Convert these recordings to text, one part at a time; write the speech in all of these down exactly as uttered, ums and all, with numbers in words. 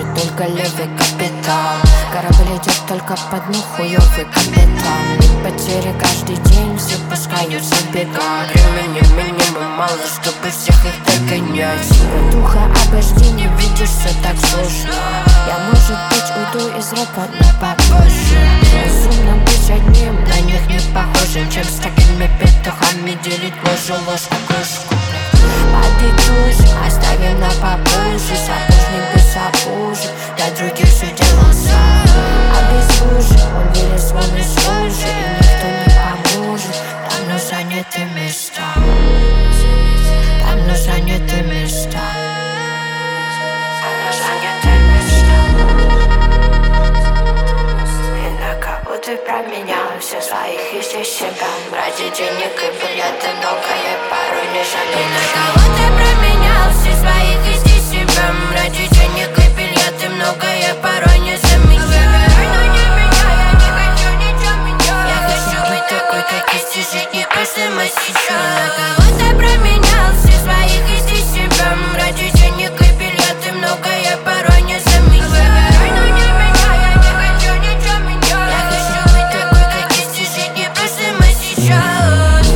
служит только левый капитал. Корабль идет только по дну, хуёвый капитан. И потери каждый день, все пускают забегать. Времени минимум мало, чтобы всех их догонять. Духа обожди, не видишь, все так сложно. Я, может быть, уйду из рэпа, но попозже. Разумно быть одним, на них не похожим, чем с такими петухами делить ложу, ложку, кружку. Подытожим, оставим на попозже. Сапожник без сапожек, для других все делал сам. Обезлужен, он вылез вон из лужи, и никто не поможет. Давно заняты места, давно заняты места, давно заняты места. И на кого ты променял все своих и здесь себя? Ради денег и билеты многое порой не жалеешь. На кого ты променял все своих и здесь себя? Ради денег и билеты многое порой не замечаешь. Я хочу быть такой, как есть, и жить не прошлым, а сейчас. На кого ты променял все своих и здесь себя? Ради денег и билеты многое порой не замечаешь. Я хочу быть такой, как есть, и жить не прошлым, а сейчас.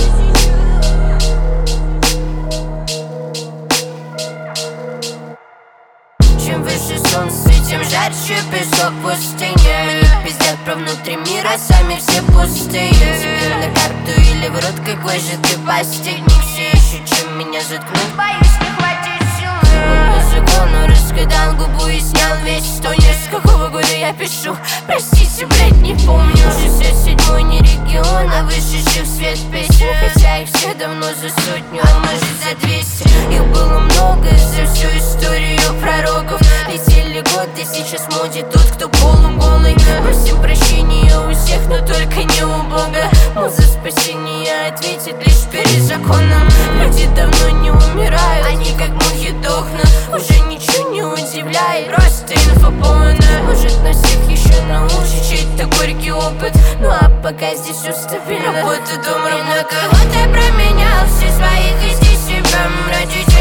Чем выше солнце, тем жарче песок в пустыне. Они пиздят про внутри мира, сами все пустые. Тебе на карту или в рот, какой же ты постельник? Все ищут, чем меня заткнуть, боюсь, не хватит сил. Он по закону раскидал губу и снял весь тонер. С какого года я пишу? Простите, блять, не помню. шестьдесят седьмой не регион, а вышедших в свет песен. Хотя их все давно за сотню, а может за двести. Их было много за всю историю пророков. Летели годы, сейчас в моде тот, кто полуголый. Просим прощения у всех, но только не у Бога. Мол, за спасение ответит лишь перед законом. Люди давно не умирают, они как мухи дохнут. Уже ничего не удивляет, просто инфополна. Может, нас всех еще научит чей-то горький опыт. Ну а пока здесь все стабильно. Работа, дом, ровно. На кого ты променял все своих и здесь себя? Ради